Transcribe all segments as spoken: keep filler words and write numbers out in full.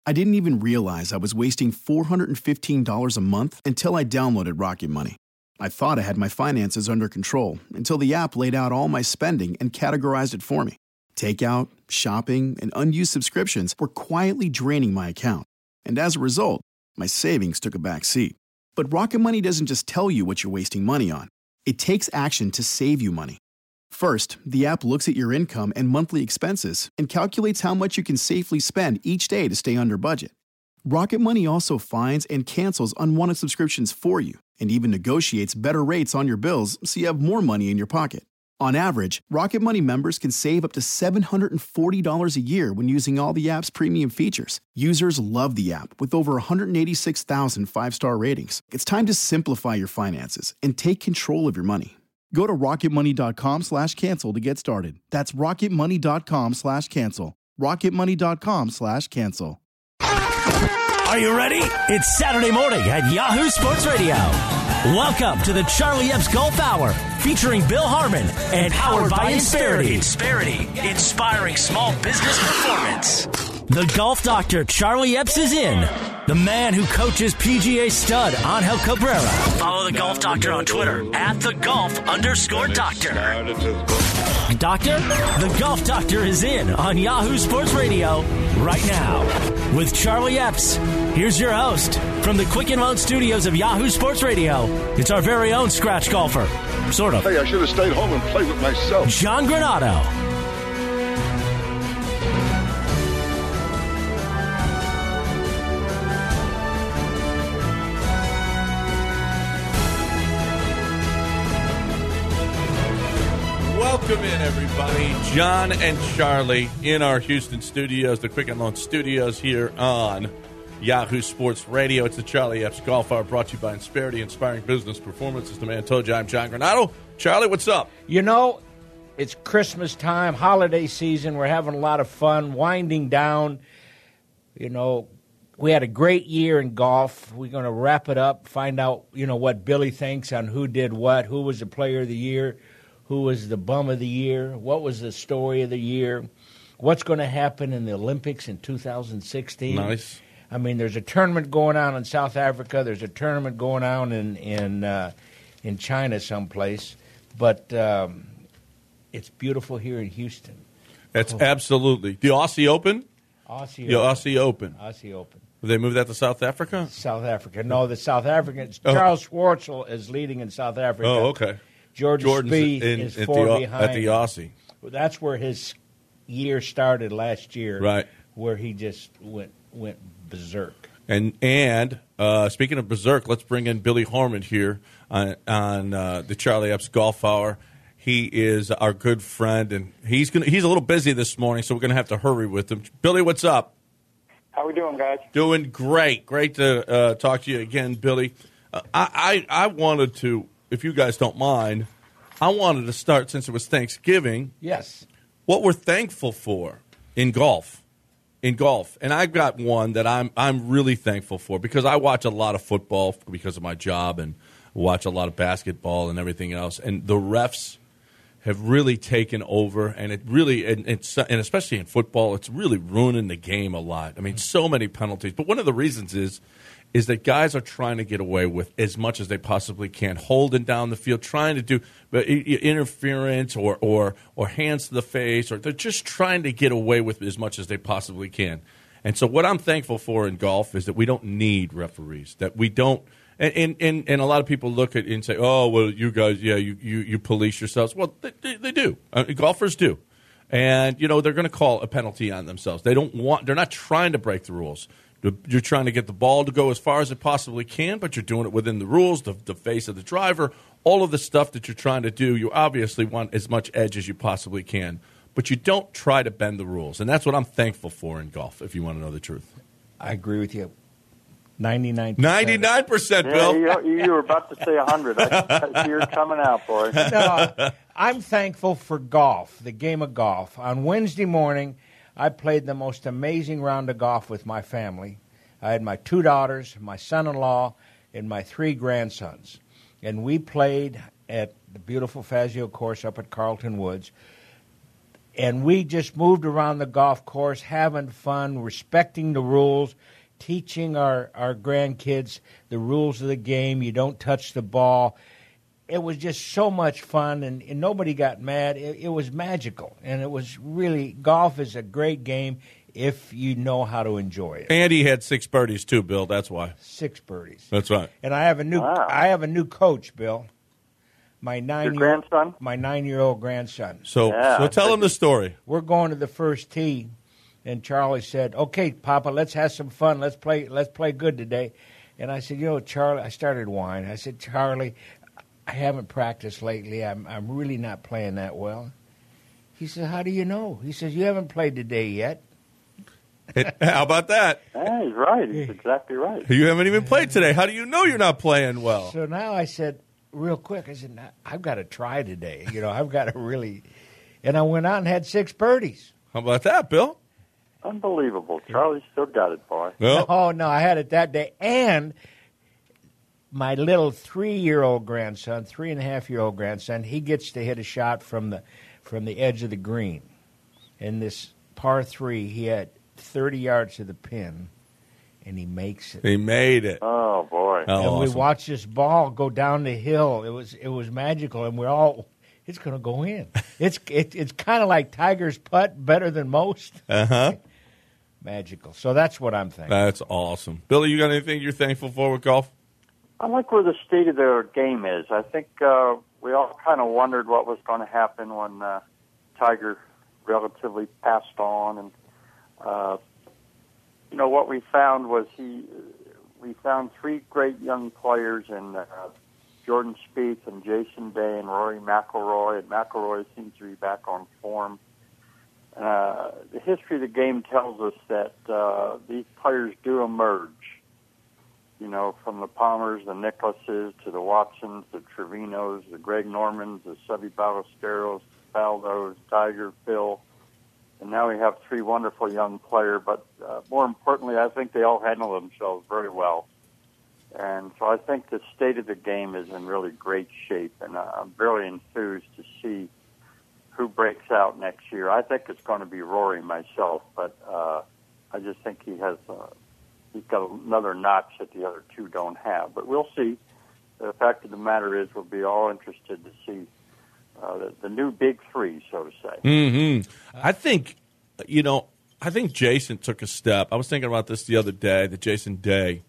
I didn't even realize I was wasting four hundred fifteen dollars a month until I downloaded Rocket Money. I thought I had my finances under control until the app laid out all my spending and categorized it for me. Takeout, shopping, and unused subscriptions were quietly draining my account. And as a result, my savings took a back seat. But Rocket Money doesn't just tell you what you're wasting money on. It takes action to save you money. First, the app looks at your income and monthly expenses and calculates how much you can safely spend each day to stay under budget. Rocket Money also finds and cancels unwanted subscriptions for you and even negotiates better rates on your bills so you have more money in your pocket. On average, Rocket Money members can save up to seven hundred forty dollars a year when using all the app's premium features. Users love the app with over one hundred eighty-six thousand five-star ratings. It's time to simplify your finances and take control of your money. Go to rocketmoney.com slash cancel to get started. That's rocketmoney.com slash cancel. rocketmoney.com slash cancel. Are you ready? It's Saturday morning at Yahoo Sports Radio. Welcome to the Charlie Epps Golf Hour, featuring Bill Harmon and powered by Insperity. Insperity, inspiring small business performance. The golf doctor, Charlie Epps, is in. The man who coaches P G A stud, Angel Cabrera. Follow the golf doctor on Twitter, at the golf underscore doctor. Doctor, the golf doctor is in on Yahoo Sports Radio right now. With Charlie Epps, here's your host from the Quicken Loan Studios of Yahoo Sports Radio. It's our very own scratch golfer. Sort of. Hey, I should have stayed home and played with myself. John Granado. Welcome in, everybody. John and Charlie in our Houston studios, the Quicken Loan Studios here on Yahoo Sports Radio. It's the Charlie Epps Golf Hour, brought to you by Insperity, inspiring business performance. As the man told you, I'm John Granado. Charlie, what's up? You know, it's Christmas time, holiday season. We're having a lot of fun, winding down. You know, we had a great year in golf. We're going to wrap it up, find out, you know, what Billy thinks on who did what, who was the player of the year, who was the bum of the year, what was the story of the year, what's going to happen in the Olympics in two thousand sixteen. Nice. I mean, there's a tournament going on in South Africa. There's a tournament going on in in uh, in China someplace. But um, it's beautiful here in Houston. That's oh. absolutely. The Aussie Open? Aussie The Open. Aussie Open. Aussie Open. Did they move that to South Africa? South Africa. No, the South Africans. Oh. Charles Schwartzel is leading in South Africa. Oh, okay. George Jordan's Spieth in, is at four the, behind. At the Aussie. That's where his year started last year. Right. Where he just went went berserk. And and uh, speaking of berserk, let's bring in Billy Harmon here on, on uh, the Charlie Epps Golf Hour. He is our good friend, and he's gonna he's a little busy this morning, so we're gonna have to hurry with him. Billy, what's up? How we doing, guys? Doing great. Great to uh, talk to you again, Billy. Uh, I, I I wanted to, if you guys don't mind, I wanted to start, since it was Thanksgiving. Yes. What we're thankful for in golf. In golf. And I've got one that I'm I'm really thankful for, because I watch a lot of football because of my job, and watch a lot of basketball and everything else. And the refs have really taken over, and it really, and, it's, and especially in football, it's really ruining the game a lot. I mean, so many penalties. But one of the reasons is, is that guys are trying to get away with as much as they possibly can, holding down the field, trying to do interference or, or, or hands to the face, or they're just trying to get away with as much as they possibly can. And so what I'm thankful for in golf is that we don't need referees, that we don't. And, and and a lot of people look at it and say, oh, well, you guys, yeah, you, you, you police yourselves. Well, they, they, they do. Uh, golfers do. And, you know, they're going to call a penalty on themselves. They don't want – they're not trying to break the rules. You're trying to get the ball to go as far as it possibly can, but you're doing it within the rules, the, the face of the driver, all of the stuff that you're trying to do. You obviously want as much edge as you possibly can, but you don't try to bend the rules. And that's what I'm thankful for in golf, if you want to know the truth. I agree with you. ninety-nine percent. ninety-nine percent, Yeah, Bill. you, you were about to say one hundred. I, I see you're coming out, boy. No, I'm thankful for golf, the game of golf. On Wednesday morning, I played the most amazing round of golf with my family. I had my two daughters, my son-in-law, and my three grandsons. And we played at the beautiful Fazio course up at Carlton Woods. And we just moved around the golf course, having fun, respecting the rules, teaching our, our grandkids the rules of the game. You don't touch the ball. It was just so much fun, and, and nobody got mad. It, it was magical, and it was really, golf is a great game if you know how to enjoy it. And he had six birdies too, Bill. That's why. Six birdies. That's right. And I have a new Wow. I have a new coach, Bill. My nine Your grandson? my nine year old grandson. So, Yeah, so tell him the story. We're going to the first tee, and Charlie said, "Okay, Papa, let's have some fun. Let's play. Let's play good today." And I said, "You know, Charlie," I started whining. I said, "Charlie, I haven't practiced lately. I'm I'm really not playing that well." He said, "How do you know?" He says, "You haven't played today yet." It- how about that? Yeah, he's right. He's exactly right. You haven't even played today. How do you know you're not playing well? So now I said, real quick, I said, "Now, I've got to try today. You know, I've got to really." And I went out and had six birdies. How about that, Bill? Unbelievable. Charlie still got it, boy. Well, Oh, no, I had it that day. And my little three-year-old grandson, three-and-a-half-year-old grandson, he gets to hit a shot from the from the edge of the green. In this par three, he had thirty yards to the pin, and he makes it. he made it. Oh, boy. Oh, and we awesome. watched this ball go down the hill. It was it was magical, and we're all, it's going to go in. It's it, it's kind of like Tiger's putt, better than most. Uh-huh. Magical. So that's what I'm thinking. That's awesome. Billy, you got anything you're thankful for with golf? I like where the state of their game is. I think uh, we all kind of wondered what was going to happen when uh, Tiger relatively passed on, and uh, you know what we found was he. We found three great young players in uh, Jordan Spieth and Jason Day and Rory McIlroy. And McIlroy seems to be back on form. Uh, the history of the game tells us that uh, these players do emerge. You know, from the Palmers, the Nicklauses, to the Watsons, the Trevinos, the Greg Normans, the Seve Ballesteros, Faldos, Tiger, Phil. And now we have three wonderful young players, but uh, more importantly, I think they all handle themselves very well. And so I think the state of the game is in really great shape, and uh, I'm really enthused to see who breaks out next year. I think it's going to be Rory myself, but uh, I just think he has uh, he's got another notch that the other two don't have. But we'll see. The fact of the matter is we'll be all interested to see Uh, the, the new big three, so to say. Mm-hmm. I think, you know, I think Jason took a step. I was thinking about this the other day, that Jason Day,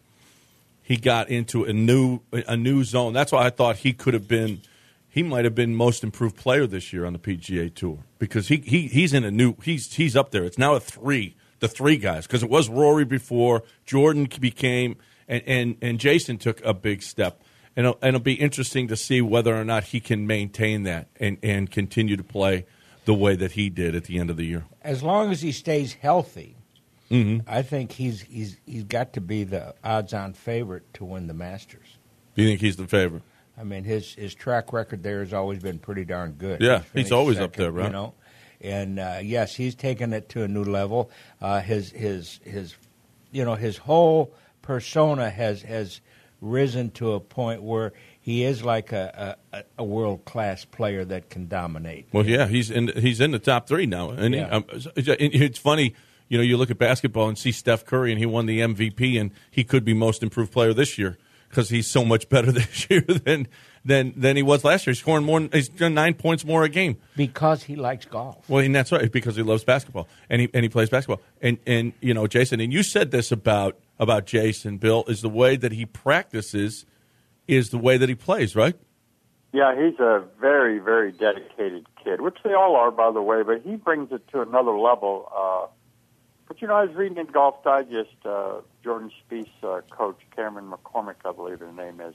he got into a new a new zone. That's why I thought he could have been, he might have been most improved player this year on the P G A Tour, because he, he he's in a new, he's he's up there. It's now a three, the three guys, because it was Rory before, Jordan became, and, and, and Jason took a big step. And it'll, and it'll be interesting to see whether or not he can maintain that and, and continue to play the way that he did at the end of the year. As long as he stays healthy, Mm-hmm. I think he's he's he's got to be the odds-on favorite to win the Masters. Do you think he's the favorite? I mean, his his track record there has always been pretty darn good. Yeah, he's finished always up there, right? You know, and uh, yes, he's taken it to a new level. Uh, his his his, you know, his whole persona has has risen to a point where he is like a a, a world class player that can dominate. Well, yeah, he's in he's in the top three now, and Yeah. he, um, it's funny. You know, you look at basketball and see Steph Curry, and he won the M V P, and he could be most improved player this year because he's so much better this year than than than he was last year. He's scoring more. He's done nine points more a game. Because he likes golf. Well, and that's right, because he loves basketball and he and he plays basketball. And and you know, Jason, and you said this about about Jason, Bill, is the way that he practices is the way that he plays, right? Yeah, he's a very, very dedicated kid, which they all are, by the way, but he brings it to another level. Uh, but, you know, I was reading in Golf Digest, uh, Jordan Spieth's uh, coach, Cameron McCormick, I believe her name is,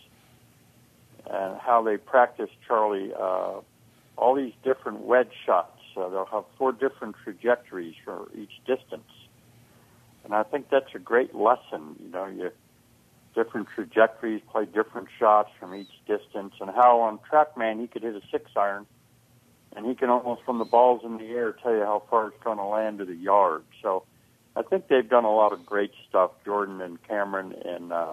and how they practice, Charlie, uh, all these different wedge shots. Uh, they'll have four different trajectories for each distance. And I think that's a great lesson. You know, you different trajectories, play different shots from each distance, and how on TrackMan he could hit a six iron, and he can almost, from the balls in the air, tell you how far it's going to land to the yard. So I think they've done a lot of great stuff, Jordan and Cameron and uh,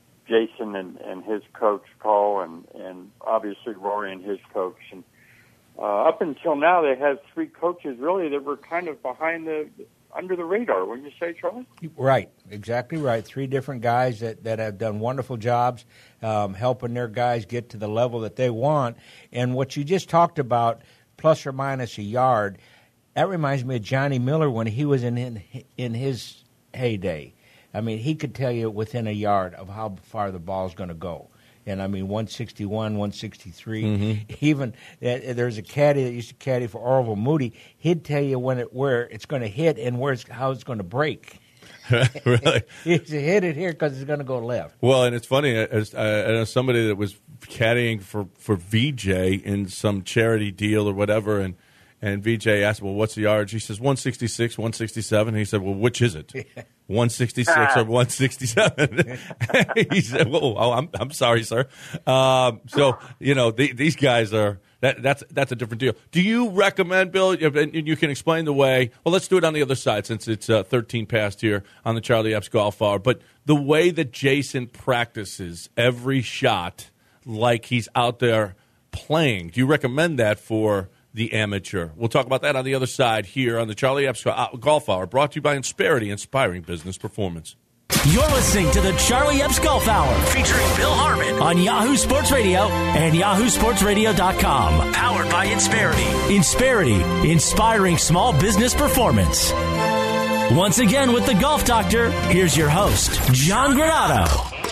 Jason and, and his coach, Paul, and, and obviously Rory and his coach. And uh, up until now, they had three coaches really that were kind of behind the under the radar. Wouldn't you say, Charlie? Right, exactly right. Three different guys that, that have done wonderful jobs um, helping their guys get to the level that they want. And what you just talked about, plus or minus a yard, that reminds me of Johnny Miller when he was in in, in his heyday. I mean, he could tell you within a yard of how far the ball's going to go. And, I mean, one sixty-one, one sixty-three. Mm-hmm. Even uh, there's a caddy that used to caddy for Orville Moody. He'd tell you when it where it's going to hit and where it's, how it's going to break. Really? He's hit it here because it's going to go left. Well, and it's funny, as, uh, as somebody that was caddying for, for V J in some charity deal or whatever, and And V J asked, well, what's the yardage? He says, one sixty-six, one sixty-seven. He said, well, which is it? one sixty-six or one sixty-seven? He said, well, oh, I'm I'm sorry, sir. Um, so, you know, the, these guys are, that that's that's a different deal. Do you recommend, Bill, and you can explain the way, well, let's do it on the other side since it's uh, thirteen past here on the Charlie Epps Golf Hour, but the way that Jason practices every shot like he's out there playing, do you recommend that for the amateur? We'll talk about that on the other side here on the Charlie Epps Golf Hour, brought to you by Insperity, inspiring business performance. You're listening to the Charlie Epps Golf Hour, featuring Bill Harmon on Yahoo Sports Radio and yahoo sports radio dot com. Powered by Insperity. Insperity, inspiring small business performance. Once again with the Golf Doctor, here's your host, John Granato.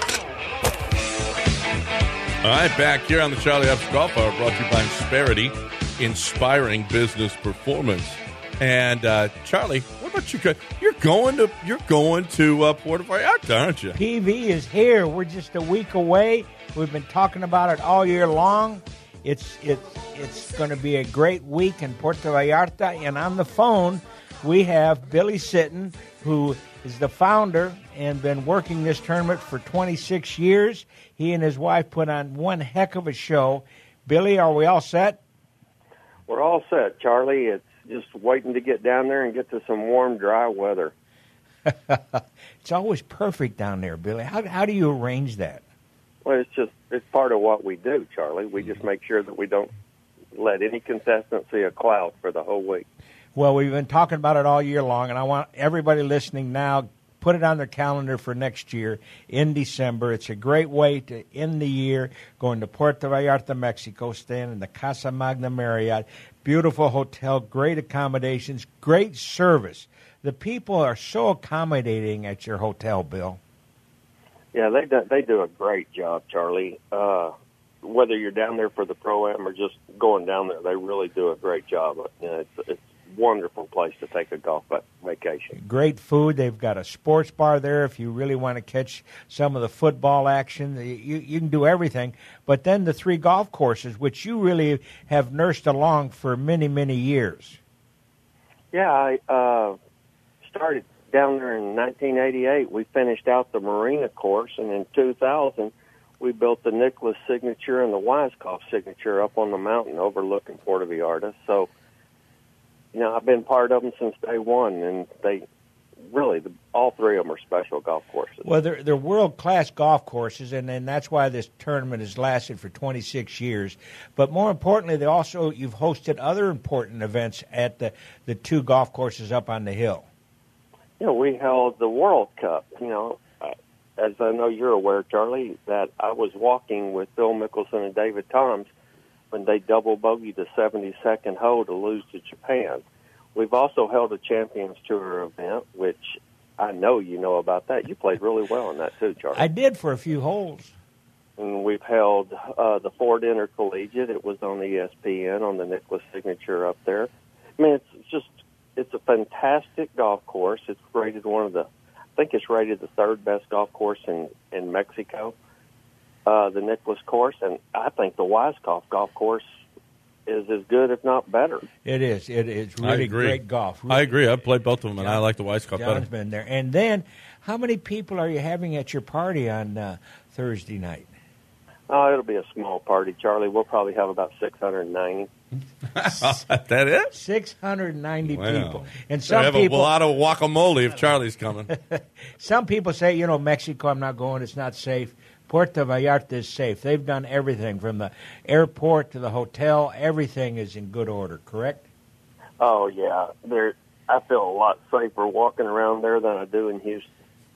All right, back here on the Charlie Epps Golf Hour, brought to you by Insperity, inspiring business performance. And uh, Charlie, what about you? You're going to you're going to uh, Puerto Vallarta, aren't you? P V is here. We're just a week away. We've been talking about it all year long. It's it's it's going to be a great week in Puerto Vallarta. And on the phone, we have Billy Sitton, who is the founder and been working this tournament for twenty-six years. He and his wife put on one heck of a show. Billy, are we all set? We're all set, Charlie. It's just waiting to get down there and get to some warm, dry weather. It's always perfect down there, Billy. How how do you arrange that? Well, it's just it's part of what we do, Charlie. We just make sure that we don't let any contestant see a cloud for the whole week. Well, we've been talking about it all year long, and I want everybody listening now, put it on their calendar for next year in December. It's a great way to end the year, going to Puerto Vallarta, Mexico, staying in the Casa Magna Marriott. Beautiful hotel, great accommodations, great service. The people are so accommodating at your hotel, Bill. Yeah, they do, they do a great job, Charlie. Uh, whether you're down there for the Pro-Am or just going down there, they really do a great job. You know, it's, it's wonderful place to take a golf vacation. Great food. They've got a sports bar there if you really want to catch some of the football action. You, you can do everything. But then the three golf courses, which you really have nursed along for many, many years. Yeah, I uh, started down there in nineteen eighty-eight. We finished out the Marina course, and in two thousand, we built the Nicklaus Signature and the Weiskopf Signature up on the mountain overlooking Puerto Vallarta. So, you know, I've been part of them since day one, and they really, the, all three of them are special golf courses. Well, they're, they're world-class golf courses, and, and that's why this tournament has lasted for twenty-six years. But more importantly, they also you've hosted other important events at the, the two golf courses up on the hill. You know, we held the World Cup, you know, uh, as I know you're aware, Charlie, that I was walking with Phil Mickelson and David Toms when they double bogeyed the seventy-second hole to lose to Japan. We've also held a Champions Tour event, which I know you know about that. You played really well in that too, Charlie. I did for a few holes. And we've held uh, the Ford Intercollegiate. It was on the E S P N on the Nicklaus Signature up there. I mean, it's just, it's a fantastic golf course. It's rated one of the, I think it's rated the third best golf course in, in Mexico, uh, the Nicklaus course. And I think the Weiskopf golf course is as good, if not better. It is. It is really great golf. Really. I agree. I've played both of them, and John, I like the Weiskopf better. John's been there. And then, how many people are you having at your party on uh, Thursday night? Oh, it'll be a small party, Charlie. We'll probably have about six hundred ninety. That it? six hundred ninety Wow. people. And some I have people, a lot of guacamole if Charlie's coming. some people say, you know, Mexico, I'm not going, it's not safe. Puerto Vallarta is safe. They've done everything from the airport to the hotel. Everything is in good order, correct? Oh, yeah. There, I feel a lot safer walking around there than I do in Houston.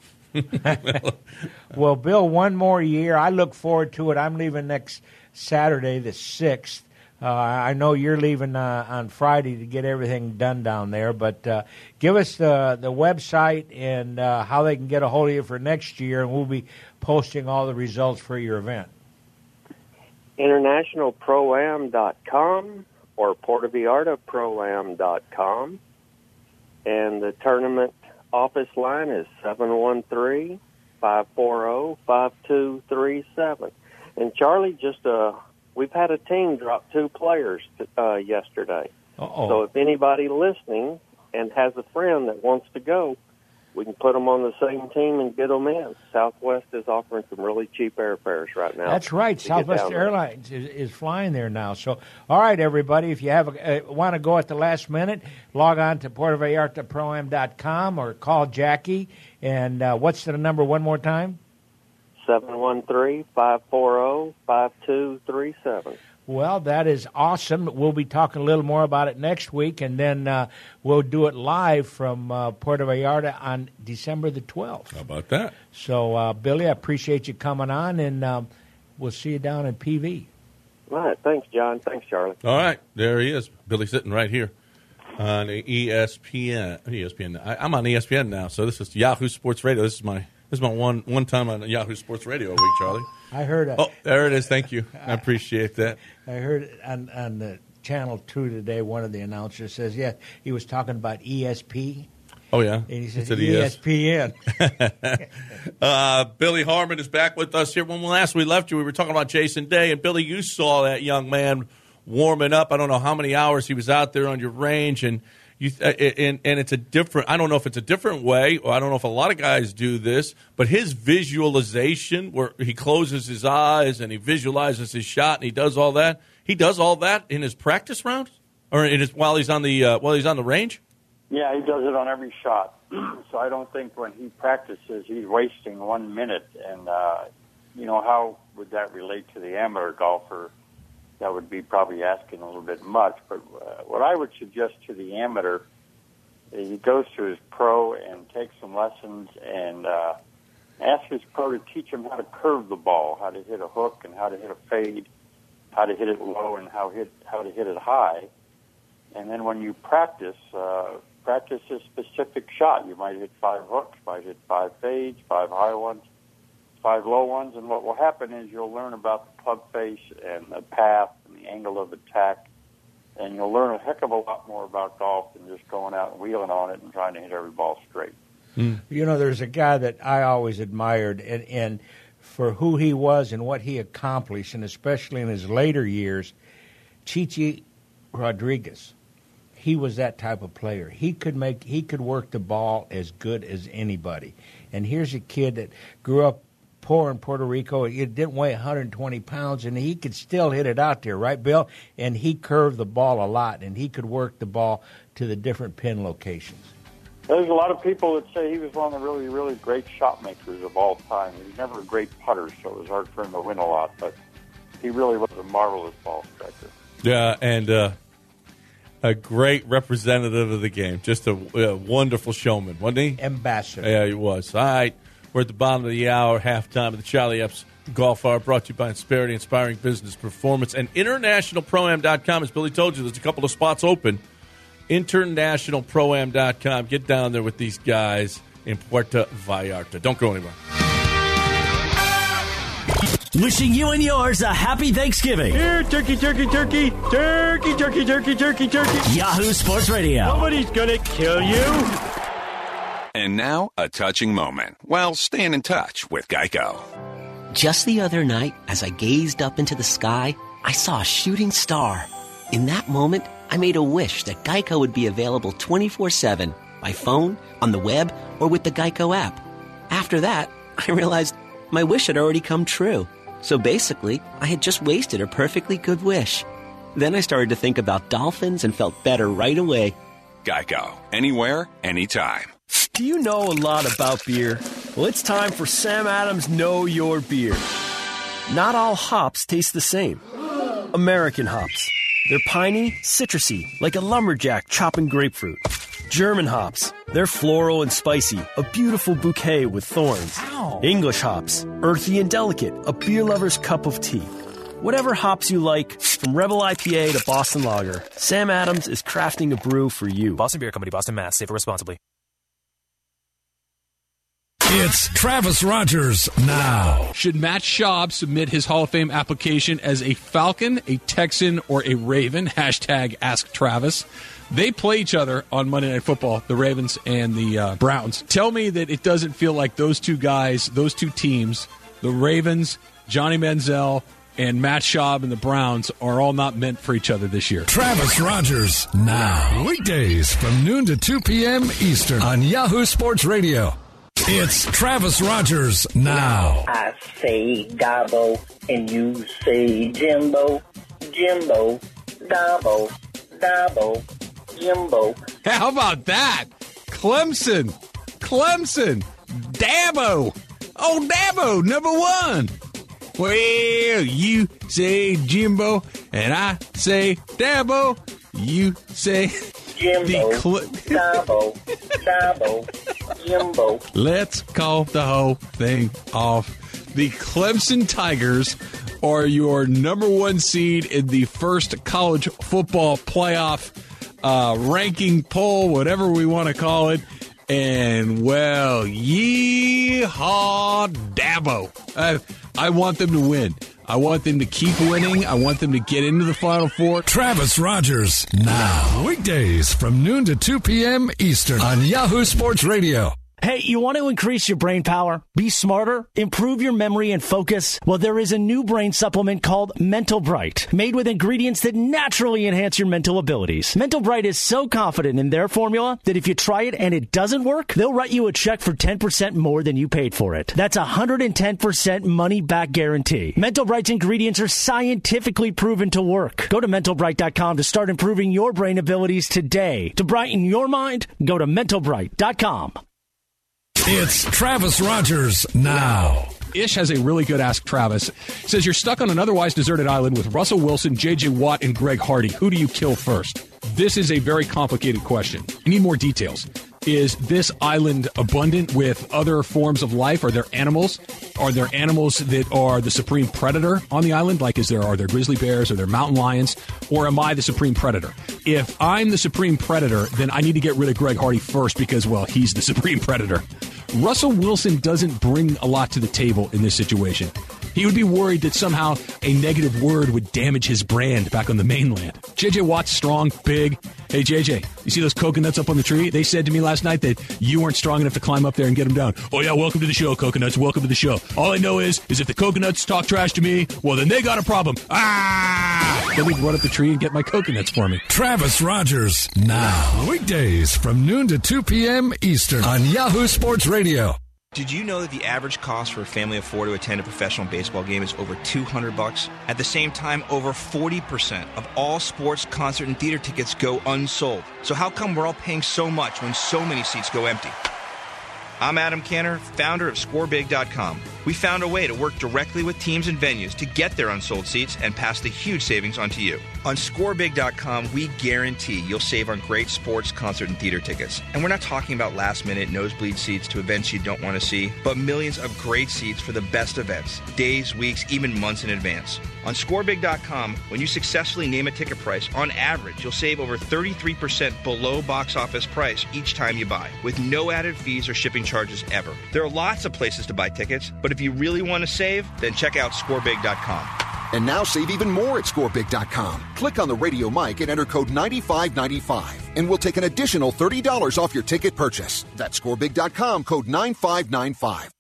Well, Bill, one more year. I look forward to it. I'm leaving next Saturday, the sixth. Uh, I know you're leaving uh, on Friday to get everything done down there, but uh, give us the, the website and uh, how they can get a hold of you for next year, and we'll be posting all the results for your event. international pro am dot com or Puerto Vallarta pro am dot com. And the tournament office line is seven one three, five four zero, five two three seven. And Charlie, just uh, we've had a team drop two players uh, yesterday. Uh-oh. So if anybody listening and has a friend that wants to go, we can put them on the same team and get them in. Southwest is offering some really cheap airfares right now. That's right. Southwest Airlines is, is flying there now. So, all right, everybody, if you have a, uh, want to go at the last minute, log on to Puerto Vallarta Pro Am dot com or call Jackie. And uh, what's the number one more time? seven one three, five four zero, five two three seven. Well, that is awesome. We'll be talking a little more about it next week, and then uh, we'll do it live from uh, Puerto Vallarta on December the twelfth. How about that? So, uh, Billy, I appreciate you coming on, and um, we'll see you down in P V. All right. Thanks, John. Thanks, Charlie. All right. There he is. Billy sitting right here on E S P N. E S P N. I, I'm on E S P N now, so this is Yahoo Sports Radio. This is my this is my one one time on Yahoo Sports Radio a week, Charlie. I heard it. Oh, there it is. Thank you. I appreciate that. I heard it on, on the Channel two today, one of the announcers says, yeah, he was talking about E S P. Oh, yeah. And he said said E S P N. uh, Billy Harmon is back with us here. When last we left you, we were talking about Jason Day. And, Billy, you saw that young man warming up. I don't know how many hours he was out there on your range. And you uh, and, and it's a different – I don't know if it's a different way, or I don't know if a lot of guys do this, but his visualization where he closes his eyes and he visualizes his shot and he does all that, he does all that in his practice rounds or in his, while he's on the uh, while he's on the range? Yeah, he does it on every shot. So I don't think when he practices, he's wasting one minute. And, uh, you know, how would that relate to the amateur golfer? That would be probably asking a little bit much. But uh, what I would suggest to the amateur is he goes to his pro and takes some lessons and uh, asks his pro to teach him how to curve the ball, how to hit a hook and how to hit a fade, how to hit it low and how hit how to hit it high. And then when you practice, uh, practice a specific shot. You might hit five hooks, might hit five fades, five high ones, five low ones. And what will happen is you'll learn about the club face and the path and the angle of attack. And you'll learn a heck of a lot more about golf than just going out and wheeling on it and trying to hit every ball straight. Mm. You know, there's a guy that I always admired, and, and for who he was and what he accomplished, and especially in his later years, Chichi Rodriguez. He was that type of player. He could make, he could work the ball as good as anybody. And here's a kid that grew up poor in Puerto Rico. He didn't weigh one hundred twenty pounds, and he could still hit it out there, right, Bill? And he curved the ball a lot, and he could work the ball to the different pin locations. There's a lot of people that say he was one of the really, really great shot makers of all time. He was never a great putter, so it was hard for him to win a lot, but he really was a marvelous ball striker. Yeah, and uh, a great representative of the game. Just a, a wonderful showman, wasn't he? Ambassador. Yeah, he was. All right, we're at the bottom of the hour, halftime of the Charlie Epps Golf Hour, brought to you by Insperity, Inspiring Business Performance, and international pro am dot com. As Billy told you, there's a couple of spots open. international pro am dot com. Get down there with these guys in Puerto Vallarta. Don't go anywhere. Wishing you and yours a happy Thanksgiving. Here, turkey, turkey, turkey, turkey, turkey, turkey, turkey, turkey. Yahoo Sports Radio. Nobody's gonna kill you. And now, a touching moment. Well, staying in touch with Geico. Just the other night, as I gazed up into the sky, I saw a shooting star. In that moment, I made a wish that Geico would be available twenty-four seven, by phone, on the web, or with the Geico app. After that, I realized my wish had already come true. So basically, I had just wasted a perfectly good wish. Then I started to think about dolphins and felt better right away. Geico. Anywhere, anytime. Do you know a lot about beer? Well, it's time for Sam Adams Know Your Beer. Not all hops taste the same. American hops. They're piney, citrusy, like a lumberjack chopping grapefruit. German hops. They're floral and spicy, a beautiful bouquet with thorns. Ow. English hops. Earthy and delicate, a beer lover's cup of tea. Whatever hops you like, from Rebel I P A to Boston Lager, Sam Adams is crafting a brew for you. Boston Beer Company, Boston, Mass. Savor responsibly. It's Travis Rogers now. Should Matt Schaub submit his Hall of Fame application as a Falcon, a Texan, or a Raven? Hashtag Ask Travis. They play each other on Monday Night Football, the Ravens and the uh, Browns. Tell me that it doesn't feel like those two guys, those two teams, the Ravens, Johnny Manziel, and Matt Schaub and the Browns are all not meant for each other this year. Travis Rogers now. Weekdays from noon to two p.m. Eastern on Yahoo Sports Radio. It's Travis Rogers now. I say Dabo, and you say Jimbo. Jimbo, Dabo, Dabo, Jimbo. How about that? Clemson, Clemson, Dabo. Oh, Dabo, number one. Well, you say Jimbo, and I say Dabo. You say Jimbo, Cl- Dabo, Dabo, Jimbo. Let's call the whole thing off. The Clemson Tigers are your number one seed in the first college football playoff uh, ranking poll, whatever we want to call it. And, well, yeehaw, Dabo. I, I want them to win. I want them to keep winning. I want them to get into the Final Four. Travis Rogers now. Weekdays from noon to two p.m. Eastern on Yahoo Sports Radio. Hey, you want to increase your brain power, be smarter, improve your memory and focus? Well, there is a new brain supplement called Mental Bright, made with ingredients that naturally enhance your mental abilities. Mental Bright is so confident in their formula that if you try it and it doesn't work, they'll write you a check for ten percent more than you paid for it. That's a one hundred ten percent money back guarantee. Mental Bright's ingredients are scientifically proven to work. Go to mental bright dot com to start improving your brain abilities today. To brighten your mind, go to mental bright dot com. It's Travis Rogers now. Ish has a really good Ask Travis. He says, you're stuck on an otherwise deserted island with Russell Wilson, J J. Watt, and Greg Hardy. Who do you kill first? This is a very complicated question. You need more details. Is this island abundant with other forms of life? Are there animals? Are there animals that are the supreme predator on the island? Like, is there are there grizzly bears? Are there mountain lions? Or am I the supreme predator? If I'm the supreme predator, then I need to get rid of Greg Hardy first because, well, he's the supreme predator. Russell Wilson doesn't bring a lot to the table in this situation. He would be worried that somehow a negative word would damage his brand back on the mainland. J J. Watt's strong, big. Hey, J J, you see those coconuts up on the tree? They said to me last night that you weren't strong enough to climb up there and get them down. Oh, yeah, welcome to the show, coconuts. Welcome to the show. All I know is, is if the coconuts talk trash to me, well, then they got a problem. Ah! Then he'd run up the tree and get my coconuts for me. Travis Rogers now. Weekdays from noon to two p.m. Eastern on Yahoo Sports Radio. Did you know that the average cost for a family of four to attend a professional baseball game is over two hundred bucks? At the same time, over forty percent of all sports, concert, and theater tickets go unsold. So how come we're all paying so much when so many seats go empty? I'm Adam Canner, founder of score big dot com. We found a way to work directly with teams and venues to get their unsold seats and pass the huge savings on to you. On score big dot com, we guarantee you'll save on great sports, concert, and theater tickets. And we're not talking about last-minute nosebleed seats to events you don't want to see, but millions of great seats for the best events, days, weeks, even months in advance. On score big dot com, when you successfully name a ticket price, on average, you'll save over thirty-three percent below box office price each time you buy, with no added fees or shipping charges ever. There are lots of places to buy tickets, but if you really want to save, then check out score big dot com. And now save even more at score big dot com. Click on the radio mic and enter code ninety-five ninety-five, and we'll take an additional thirty dollars off your ticket purchase. That's score big dot com, code nine five nine five.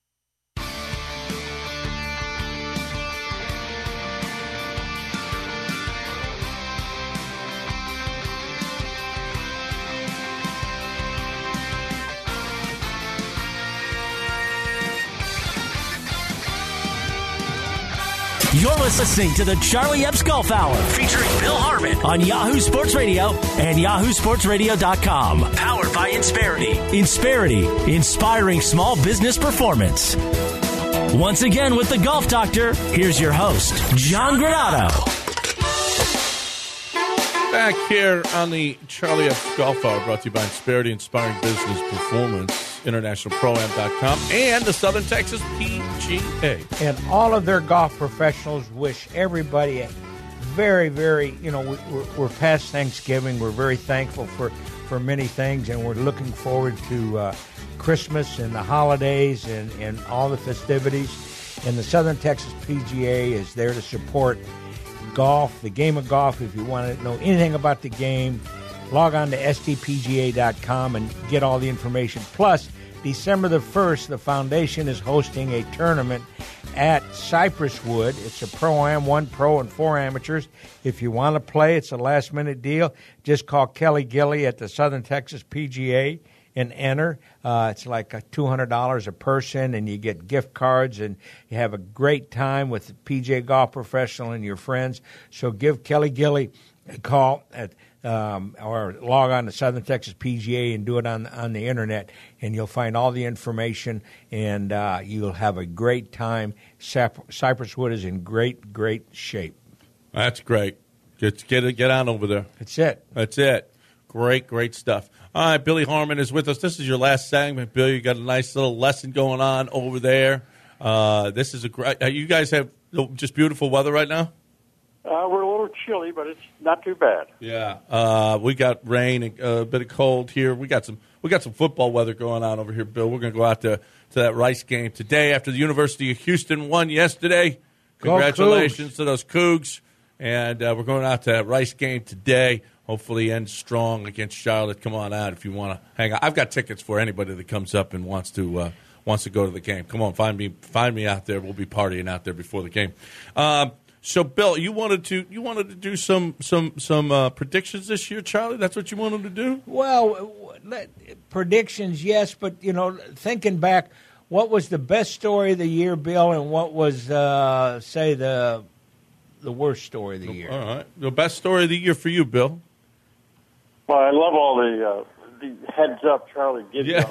You're listening to the Charlie Epps Golf Hour, featuring Bill Harmon on Yahoo Sports Radio and yahoo sports radio dot com. Powered by Insperity. Insperity, inspiring small business performance. Once again with the Golf Doctor, here's your host, John Granato. Back here on the Charlie Epps Golf Hour, brought to you by Insperity, inspiring business performance. international pro am dot com and the Southern Texas P G A. And all of their golf professionals wish everybody a very, very, you know, we're, we're past Thanksgiving. We're very thankful for, for many things, and we're looking forward to uh, Christmas and the holidays and, and all the festivities. And the Southern Texas P G A is there to support golf, the game of golf. If you want to know anything about the game, log on to S T P G A dot com and get all the information. Plus, December the first, the foundation is hosting a tournament at Cypress Wood. It's a Pro-Am, one pro and four amateurs. If you want to play, it's a last-minute deal. Just call Kelly Gilly at the Southern Texas P G A and enter. Uh, it's like a two hundred dollars a person, and you get gift cards, and you have a great time with the P G A Golf Professional and your friends. So give Kelly Gilly a call at Um, or log on to Southern Texas P G A and do it on on the internet, and you'll find all the information, and uh, you'll have a great time. Sap- Cypress Wood is in great, great shape. That's great. Get get get on over there. That's it. That's it. Great, great stuff. All right, Billy Harmon is with us. This is your last segment, Bill. You got a nice little lesson going on over there. Uh, this is a great. Uh, you guys have just beautiful weather right now. Uh, we're a little chilly, but it's not too bad. Yeah, uh, we got rain, and a bit of cold here. We got some, we got some football weather going on over here, Bill. We're going to go out to, to that Rice game today after the University of Houston won yesterday. Congratulations to those Cougs, and uh, we're going out to that Rice game today. Hopefully, end strong against Charlotte. Come on out if you want to hang out. I've got tickets for anybody that comes up and wants to uh, wants to go to the game. Come on, find me, find me out there. We'll be partying out there before the game. Um, So, Bill, you wanted to you wanted to do some some some uh, predictions this year, Charlie? That's what you wanted to do? Well, let, predictions, yes, but you know, thinking back, what was the best story of the year, Bill, and what was, uh, say, the the worst story of the year? All right, the best story of the year for you, Bill. Well, I love all the uh, the heads up Charlie gives you.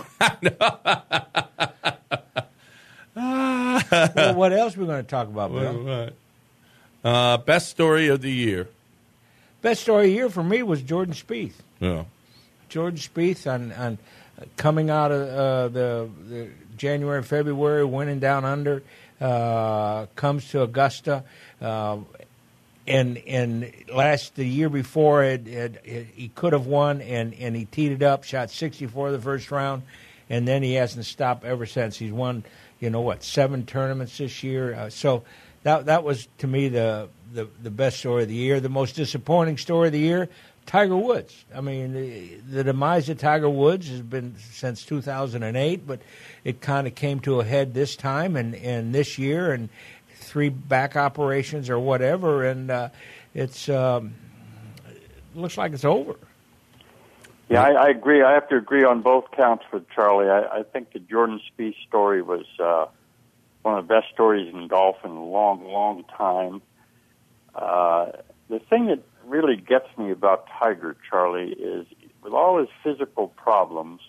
Yeah. Well, what else are we going to talk about, Bill? All right. Uh, best story of the year. Best story of the year for me was Jordan Spieth. Yeah, Jordan Spieth on on coming out of uh, the, the January, February, winning down under, uh, comes to Augusta, uh, and and last the year before it, it, it, he could have won, and, and he teed it up, shot sixty-four the first round, and then he hasn't stopped ever since. He's won, you know what, seven tournaments this year. Uh, so. That that was, to me, the, the, the best story of the year. The most disappointing story of the year, Tiger Woods. I mean, the, the demise of Tiger Woods has been since two thousand eight, but it kind of came to a head this time and, and this year, and three back operations or whatever, and uh, it's um, it looks like it's over. Yeah, I, I agree. I have to agree on both counts with Charlie. I, I think the Jordan Spieth story was uh, one of the best stories in golf in a long, long time. Uh, the thing that really gets me about Tiger, Charlie, is with all his physical problems,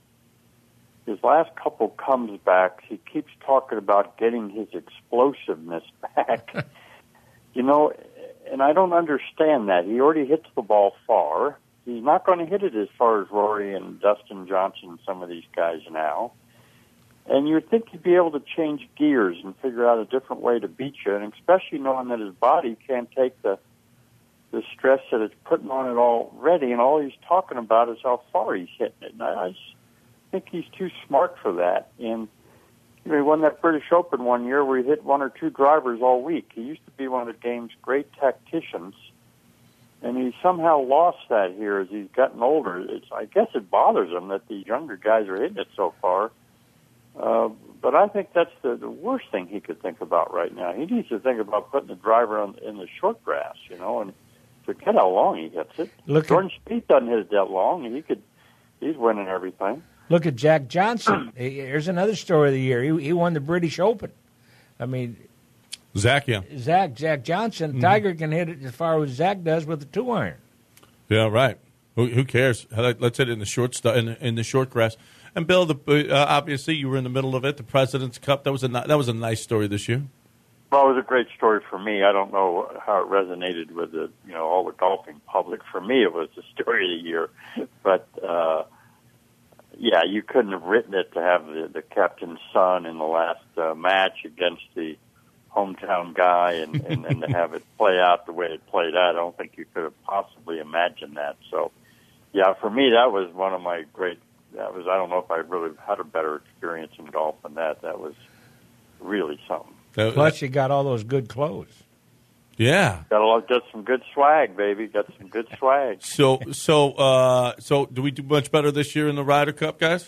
his last couple comebacks, he keeps talking about getting his explosiveness back. You know, and I don't understand that. He already hits the ball far. He's not going to hit it as far as Rory and Dustin Johnson and some of these guys now. And you'd think he'd be able to change gears and figure out a different way to beat you, and especially knowing that his body can't take the the stress that it's putting on it already, and all he's talking about is how far he's hitting it. And I, I think he's too smart for that. And you know, he won that British Open one year where he hit one or two drivers all week. He used to be one of the game's great tacticians, and he somehow lost that here as he's gotten older. It's, I guess it bothers him that the younger guys are hitting it so far. Uh, but I think that's the, the worst thing he could think about right now. He needs to think about putting the driver on, in the short grass, you know, and forget how long he hits it. Look Jordan Spieth doesn't hit it that long, and he could, he's winning everything. Look at Jack Johnson. Here's another story of the year. He, he won the British Open. I mean, Zach, yeah. Zach, Zach Johnson. Mm-hmm. Tiger can hit it as far as Zach does with the two iron. Yeah, right. Who, who cares? Let's hit it in the short stu- in, in the short grass. And Bill, the, uh, obviously you were in the middle of it. The President's Cup. That was a that was a nice story this year. Well, it was a great story for me. I don't know how it resonated with the you know all the golfing public. For me, it was the story of the year. But uh, yeah, you couldn't have written it to have the, the captain's son in the last uh, match against the hometown guy, and, and, and to have it play out the way it played out. I don't think you could have possibly imagined that. So, yeah, for me, that was one of my great. That was I don't know if I really had a better experience in golf than that. That was really something. Plus, you got all those good clothes. Yeah, got a lot, got some good swag, baby. Got some good swag. So, so, uh, so, do we do much better this year in the Ryder Cup, guys?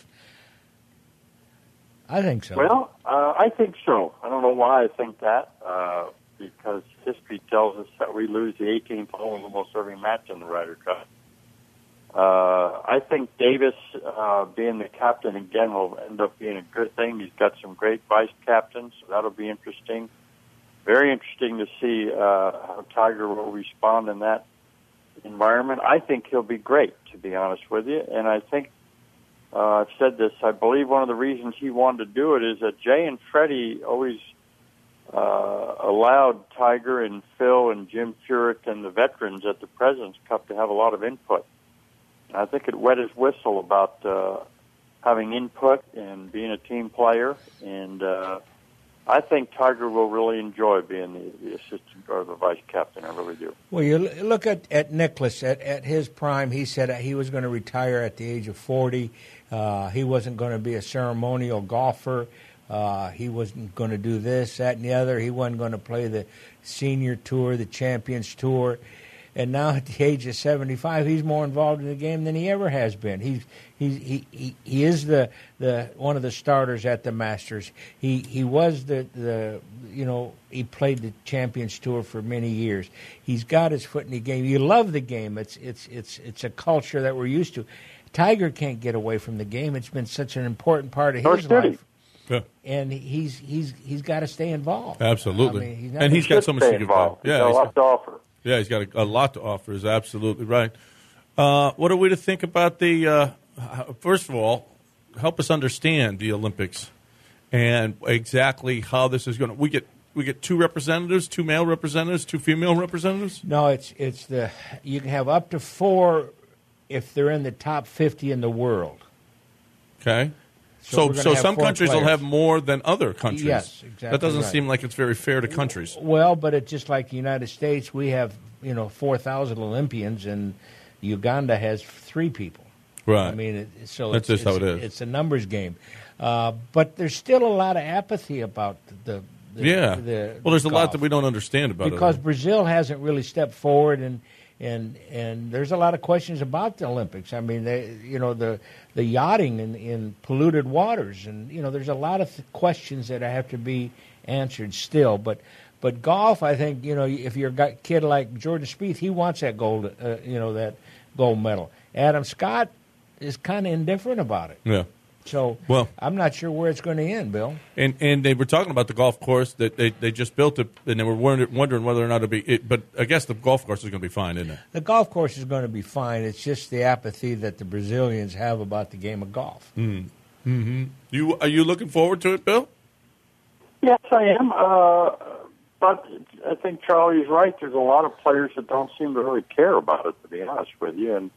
I think so. Well, uh, I think so. I don't know why I think that, uh, because history tells us that we lose the eighteenth hole in almost every match in the Ryder Cup. Uh, I think Davis uh, being the captain again will end up being a good thing. He's got some great vice captains, so that'll be interesting. Very interesting to see uh, how Tiger will respond in that environment. I think he'll be great, to be honest with you, and I think Uh, I've said this. I believe one of the reasons he wanted to do it is that Jay and Freddie always uh, allowed Tiger and Phil and Jim Furyk and the veterans at the President's Cup to have a lot of input. And I think it wet his whistle about uh, having input and being a team player. And uh, I think Tiger will really enjoy being the, the assistant or the vice captain. I really do. Well, you look at, at Nicklaus. At, at his prime, he said he was going to retire at the age of forty. Uh, he wasn't going to be a ceremonial golfer. Uh, he wasn't going to do this, that, and the other. He wasn't going to play the senior tour, the Champions Tour. And now at the age of seventy-five, he's more involved in the game than he ever has been. He's, he's, he he he is the, the one of the starters at the Masters. He he was the, the you know, he played the Champions Tour for many years. He's got his foot in the game. You love the game. It's it's it's it's a culture that we're used to. Tiger can't get away from the game. It's been such an important part of his life. Yeah. And he's he's he's got to stay involved. Absolutely. I mean, he's not and he's got so much to give back. Yeah, he's got a lot to offer. Yeah, he's got a, a lot to offer. Is absolutely right. Uh, what are we to think about the? Uh, first of all, help us understand the Olympics and exactly how this is going to. We get we get two representatives, two male representatives, two female representatives. No, it's it's the you can have up to four if they're in the top fifty in the world. Okay. So, so, so some countries players. will have more than other countries. Yes, exactly. That doesn't right. seem like it's very fair to countries. Well, but it's just like the United States. We have, you know, four thousand Olympians, and Uganda has three people. Right. I mean, it, so that's it's, just it's, how it is. It's a numbers game. Uh, but there's still a lot of apathy about the. the yeah. The well, there's golf. a lot that we don't understand about because it. Because Brazil hasn't really stepped forward, and and and there's a lot of questions about the Olympics. I mean, they, you know, the the yachting in, in polluted waters, and you know, there's a lot of th- questions that have to be answered still. But but golf, I think, you know, if you're a kid like Jordan Spieth, he wants that gold, uh, you know, that gold medal. Adam Scott is kind of indifferent about it. Yeah. So well, I'm not sure where it's going to end, Bill. And and they were talking about the golf course that they, they just built it, and they were wondering whether or not it'd be. It, but I guess the golf course is going to be fine, isn't it? The golf course is going to be fine. It's just the apathy that the Brazilians have about the game of golf. Mm. Mm-hmm. You are you looking forward to it, Bill? Yes, I am. Uh, but I think Charlie's right. There's a lot of players that don't seem to really care about it, to be honest with you, and.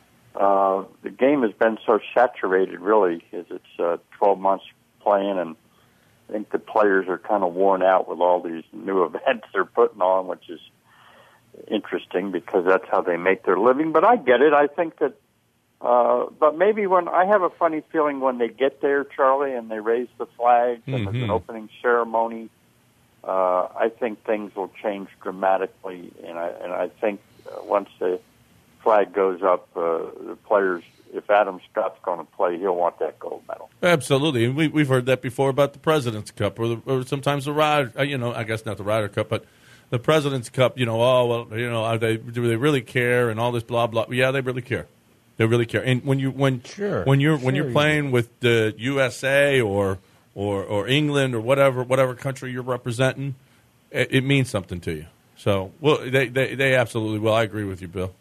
Uh, the game has been so saturated, really, as it's uh, twelve months playing, and I think the players are kind of worn out with all these new events they're putting on, which is interesting because that's how they make their living. But I get it. I think that, uh, but maybe when I have a funny feeling when they get there, Charlie, and they raise the flags mm-hmm. and there's an opening ceremony, uh, I think things will change dramatically, and I and I think uh, once they flag goes up, uh, the players, if Adam Scott's going to play, he'll want that gold medal. Absolutely. And we, we've heard that before about the President's Cup or, the, or sometimes the Ryder, you know, I guess not the Ryder Cup, but the President's Cup, you know, oh, well, you know, are they, do they really care and all this blah, blah. Yeah, they really care. They really care. And when, you, when, sure, when you're sure when you're playing you with the U S A or, or, or England or whatever, whatever country you're representing, it, it means something to you. So, well, they, they, they absolutely will. I agree with you, Bill.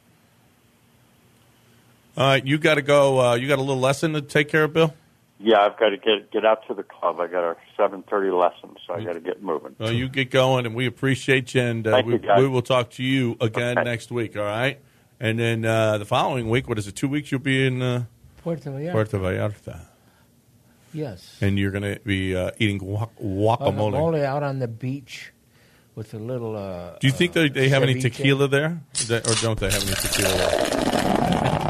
All right, you got to go. Uh, you got a little lesson to take care of, Bill? Yeah, I've got to get get out to the club. I got a seven thirty lesson, so I got to get moving. Well, you get going, and we appreciate you, and uh, Thank we, you, guys. we will talk to you again Okay. next week, all right? And then uh, the following week, what is it, two weeks, you'll be in uh, Puerto Vallarta. Puerto Vallarta. Yes. And you're going to be uh, eating guac- guacamole. Guacamole out on the beach with a little. Uh, Do you think they, they have any ceviche. tequila there? Is that- or don't they have any tequila there?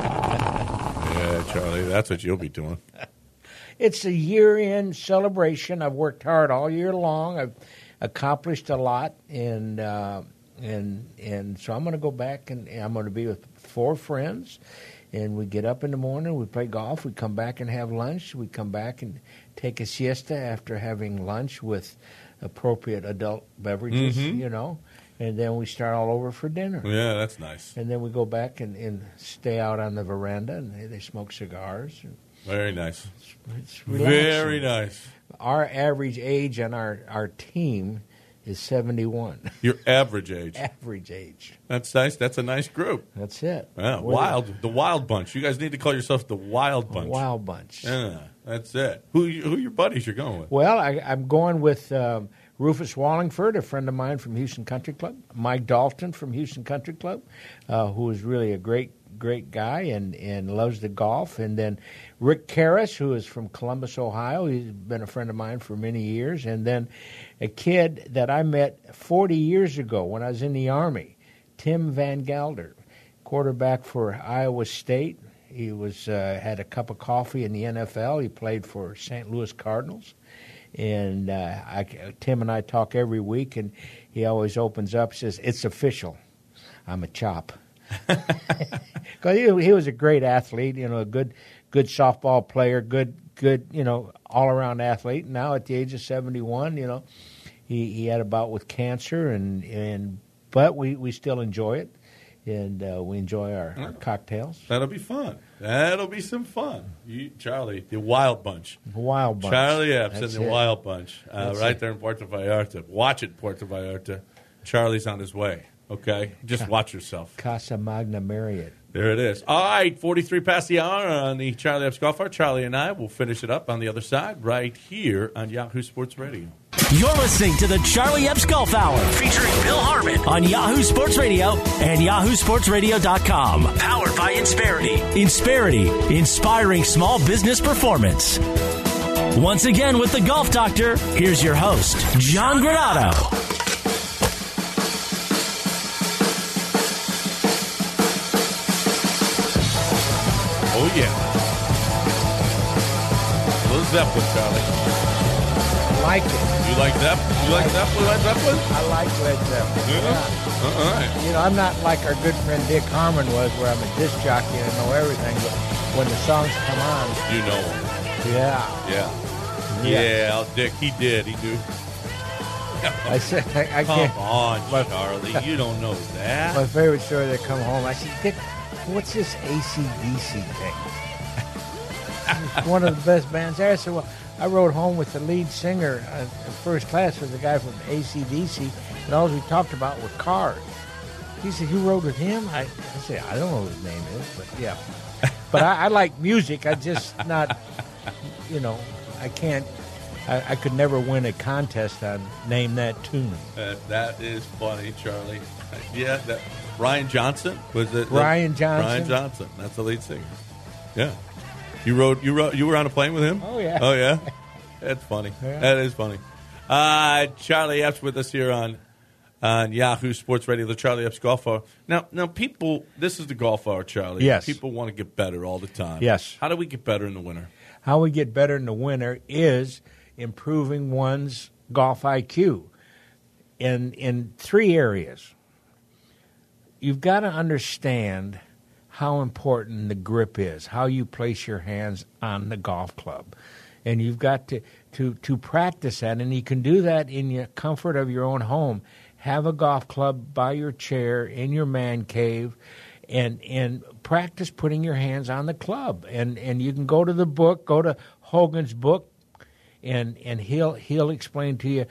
Yeah, Charlie, that's what you'll be doing. It's a year-end celebration. I've worked hard all year long. I've accomplished a lot, and uh, and and so I'm going to go back and I'm going to be with four friends, and we get up in the morning, we play golf, we come back and have lunch, we come back and take a siesta after having lunch with appropriate adult beverages, Mhm. you know, and then we start all over for dinner. Yeah, that's nice. And then we go back and, and stay out on the veranda, and they, they smoke cigars. And Very nice. it's relaxing. Very nice. Our average age on our, our team is seventy-one. Your average age. Average age. That's nice. That's a nice group. That's it. Yeah, We're wild. The Wild Bunch. You guys need to call yourself the Wild Bunch. Wild Bunch. Yeah, that's it. Who who your buddies you're going with? Well, I, I'm going with um, Rufus Wallingford, a friend of mine from Houston Country Club, Mike Dalton from Houston Country Club, uh, who is really a great, great guy and, and loves the golf, and then Rick Karras, who is from Columbus, Ohio. He's been a friend of mine for many years, and then a kid that I met forty years ago when I was in the Army, Tim Van Gelder, quarterback for Iowa State. He was uh, had a cup of coffee in the N F L. He played for Saint Louis Cardinals. And uh, I, Tim and I talk every week, and he always opens up, says, "It's official. I'm a chop." Because he, he was a great athlete, you know, a good, good softball player, good, good, you know, all-around athlete. Now at the age of seventy-one, you know, he, he had a bout with cancer, and and but we, we still enjoy it, and uh, we enjoy our, our cocktails. That'll be fun. That'll be some fun. You, Charlie, the Wild Bunch. Wild Bunch. Charlie Epps and That's the it. Wild Bunch. Uh, That's right it. there in Puerto Vallarta. Watch it, Puerto Vallarta. Charlie's on his way, okay? Just watch yourself. Casa Magna Marriott. There it is. All right, forty-three past the hour on the Charlie Epps Golf Hour. Charlie and I will finish it up on the other side right here on Yahoo Sports Radio. You're listening to the Charlie Epps Golf Hour, featuring Bill Harmon on Yahoo Sports Radio and yahoo sports radio dot com. Powered by Insperity. Insperity, inspiring small business performance. Once again with the Golf Doctor, here's your host, John Granato. Oh, yeah. Little Zeppelin, Charlie. I like it. You like Zeppelin? You like Zeppelin? Led Zeppelin? I like Led Zeppelin. Yeah. All right. You know, I'm not like our good friend Dick Harmon was, where I'm a disc jockey and I know everything, but when the songs come on, You know him. yeah. Yeah. Yeah. Yeah, Dick, he did. He knew. I said, I, I Come can't. on, My- Charlie. You don't know that. My favorite story, they come home, I said, Dick, what's this A C D C thing? It's one of the best bands there. I said, well, I rode home with the lead singer uh, in first class with a guy from A C D C, and all we talked about were cars. He said, you rode with him? I, I said, I don't know what his name is, but yeah. But I, I like music. I just not, you know, I can't, I, I could never win a contest on Name That Tune. Uh, that is funny, Charlie. Yeah, that Ryan Johnson was it? Ryan Johnson. Ryan Johnson. That's the lead singer. Yeah, you rode. You rode. You were on a plane with him. Oh, yeah. Oh yeah. That's funny. Yeah. That is funny. Uh, Charlie Epps with us here on on Yahoo Sports Radio, the Charlie Epps Golf Hour. Now, now, people, this is the Golf Hour, Charlie. Yes. People want to get better all the time. Yes. How do we get better in the winter? How we get better in the winter is improving one's golf I Q in in three areas. You've got to understand how important the grip is, how you place your hands on the golf club. And you've got to, to, to practice that, and you can do that in the comfort of your own home. Have a golf club by your chair in your man cave, and and practice putting your hands on the club. And and you can go to the book, go to Hogan's book, and and he'll he'll explain to you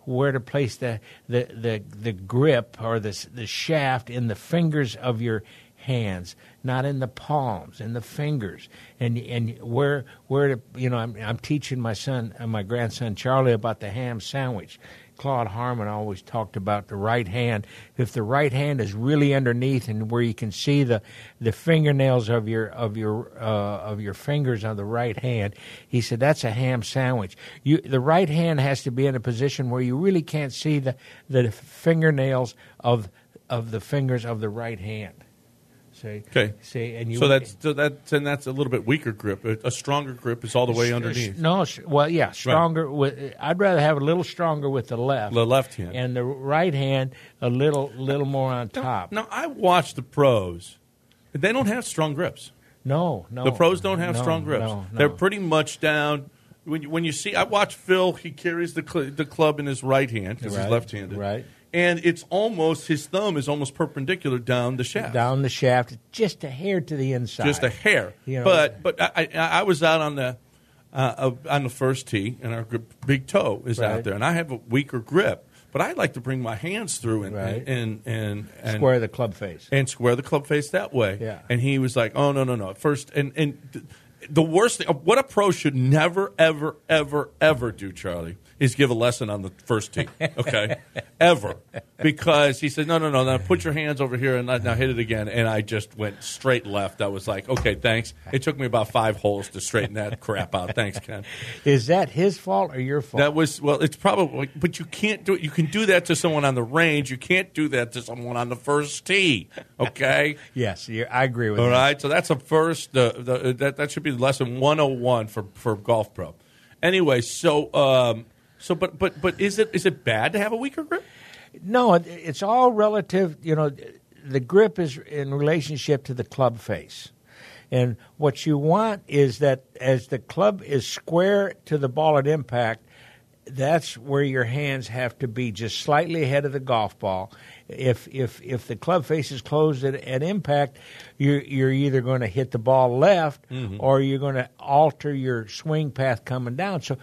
where to place the the the, the grip or the the shaft in the fingers of your hands, not in the palms, in the fingers, and and where where to, you know, I'm I'm teaching my son, uh, my grandson Charlie, about the ham sandwich. Claude Harmon always talked about the right hand. If the right hand is really underneath and where you can see the, the fingernails of your of your uh, of your fingers on the right hand, he said that's a ham sandwich. You the right hand has to be in a position where you really can't see the the fingernails of of the fingers of the right hand. See, okay. See, and you so that's so that's and that's a little bit weaker grip. A, a stronger grip is all the way sh- underneath. Sh- no, sh- well, yeah, stronger. Right. With I'd rather have a little stronger with the left, the left hand, and the right hand a little little more on top. Now, I watch the pros; they don't have strong grips. No, no, the pros don't have no, strong grips. No, no. They're pretty much down. When you, when you see, I watch Phil. He carries the cl- the club in his right hand because right. he's left-handed, right? And it's almost, his thumb is almost perpendicular down the shaft. Down the shaft, just a hair to the inside. Just a hair. You know, but but I, I, I was out on the uh, on the first tee, and our big toe is right. out there, and I have a weaker grip. But I like to bring my hands through and right. and, and, and square the club face. And square the club face that way. Yeah. And he was like, oh, no, no, no. First, and, and the worst thing, what a pro should never, ever, ever, ever do, Charlie, is give a lesson on the first tee, okay? Ever. Because he said, no, no, no, now put your hands over here and now hit it again. And I just went straight left. I was like, okay, thanks. It took me about five holes to straighten that crap out. Thanks, Ken. Is that his fault or your fault? That was, well, it's probably, but you can't do it. You can do that to someone on the range. You can't do that to someone on the first tee, okay? Yes, I agree with All that. All right, so that's a first, uh, the, that, that should be lesson one oh one for, for Golf Pro. Anyway, so... Um, So, but but but is it is it bad to have a weaker grip? No, it's all relative. You know, the grip is in relationship to the club face, and what you want is that as the club is square to the ball at impact, that's where your hands have to be just slightly ahead of the golf ball. If if if the club face is closed at, at impact, you're you're either going to hit the ball left mm-hmm. or you're going to alter your swing path coming down. So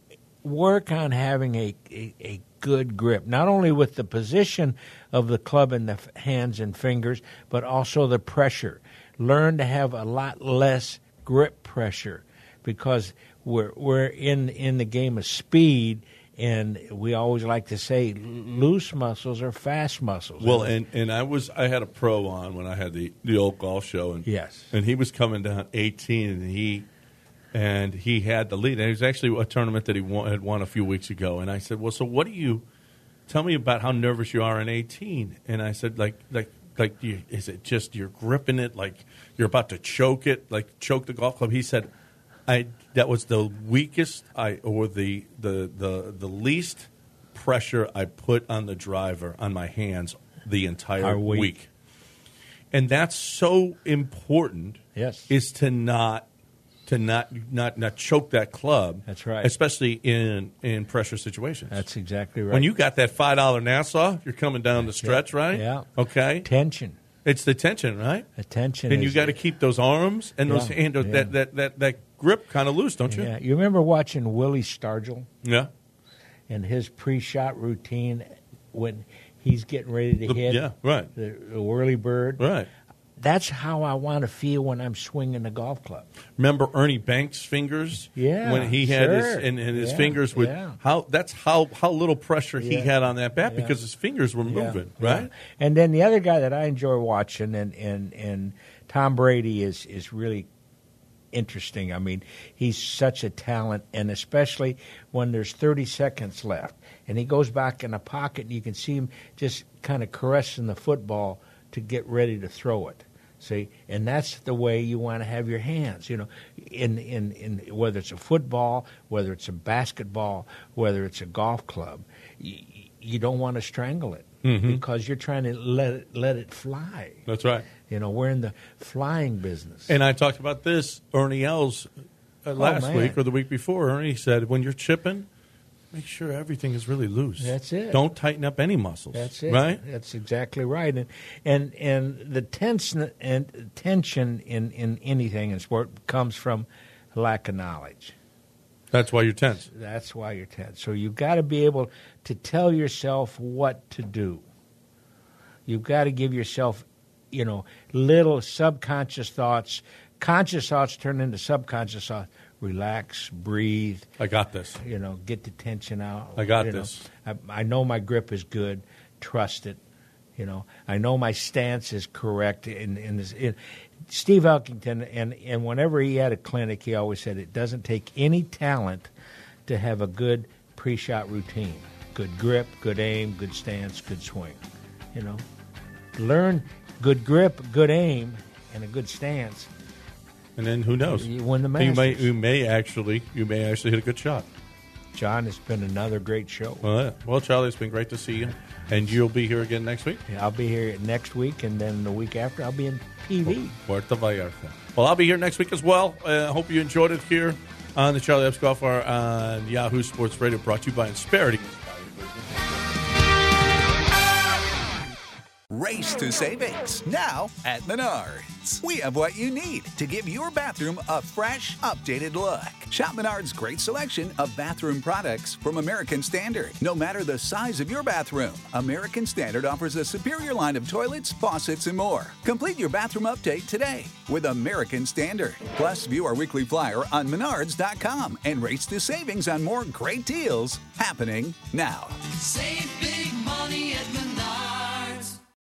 work on having a, a, a good grip, not only with the position of the club in the f- hands and fingers, but also the pressure. Learn to have a lot less grip pressure because we're we're in in the game of speed, and we always like to say loose muscles are fast muscles. Well, and, and I was I had a pro on when I had the, the old golf show, and yes, and he was coming down eighteen, and he. And he had the lead. And it was actually a tournament that he won, had won a few weeks ago. And I said, well, so what do you – tell me about how nervous you are in eighteen. And I said, like, like, like, do you, is it just you're gripping it, like you're about to choke it, like choke the golf club? He said, I that was the weakest I or the, the, the, the least pressure I put on the driver, on my hands, the entire week. week. And that's so important yes. is to not – to not, not not choke that club. That's right. Especially in, in pressure situations. That's exactly right. When you got that five dollar Nassau, you're coming down the stretch, yeah. right? Yeah. Okay. Tension. It's the tension, right? The tension. And is, you got to keep those arms and those yeah, hand, yeah. that, that, that, that grip kind of loose, don't you? Yeah. You remember watching Willie Stargell? Yeah. And his pre-shot routine when he's getting ready to The, hit. yeah, right. The, the whirly bird. Right. That's how I want to feel when I'm swinging the golf club. Remember Ernie Banks' fingers? Yeah, when he had sure. his and, and his yeah, fingers would yeah. how that's how, how little pressure he Yeah. had on that bat Yeah. because his fingers were moving, Yeah, right? yeah. And then the other guy that I enjoy watching, and, and, and Tom Brady is is really interesting. I mean, he's such a talent, and especially when there's thirty seconds left, and he goes back in the pocket, and you can see him just kind of caressing the football to get ready to throw it. See, and that's the way you want to have your hands, you know, in, in, in whether it's a football, whether it's a basketball, whether it's a golf club, you, you don't want to strangle it mm-hmm. because you're trying to let it, let it fly. That's right. You know, we're in the flying business. And I talked about this, Ernie Els, uh, last man. week or the week before. Ernie said, when you're chipping, make sure everything is really loose. That's it. Don't tighten up any muscles. That's it. Right? That's exactly right. And and and the tension and tension in, in anything in sport comes from lack of knowledge. That's why you're tense. That's why you're tense. So you've got to be able to tell yourself what to do. You've got to give yourself, you know, little subconscious thoughts. Conscious thoughts turn into subconscious thoughts. Relax, breathe. I got this. You know, get the tension out. I got you this. Know. I, I know my grip is good. Trust it. You know, I know my stance is correct. In, in, this, in Steve Elkington, and, and whenever he had a clinic, he always said it doesn't take any talent to have a good pre-shot routine. Good grip, good aim, good stance, good swing. You know, learn good grip, good aim, and a good stance. And then who knows? You win the Masters. You may, you may actually, you may actually hit a good shot. John, it's been another great show. Well, yeah. well, Charlie, it's been great to see you. And you'll be here again next week? Yeah, I'll be here next week, and then the week after, I'll be in P V. Puerto Vallarta. Well, I'll be here next week as well. I uh, hope you enjoyed it here on the Charlie Epps Golf Hour on Yahoo Sports Radio, brought to you by Insperity. Race to savings now at Menards. We have what you need to give your bathroom a fresh, updated look. Shop Menards' great selection of bathroom products from American Standard. No matter the size of your bathroom, American Standard offers a superior line of toilets, faucets, and more. Complete your bathroom update today with American Standard. Plus, view our weekly flyer on menards dot com and race to savings on more great deals happening now. Save